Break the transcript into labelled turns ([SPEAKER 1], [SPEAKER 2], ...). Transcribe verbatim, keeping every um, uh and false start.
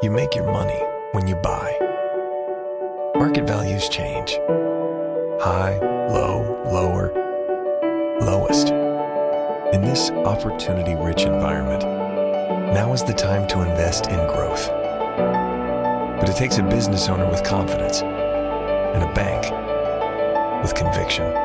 [SPEAKER 1] You make your money when you buy. Market values change. High, low, lower, lowest. In this opportunity-rich environment, now is the time to invest in growth. But it takes a business owner with confidence and a bank with conviction.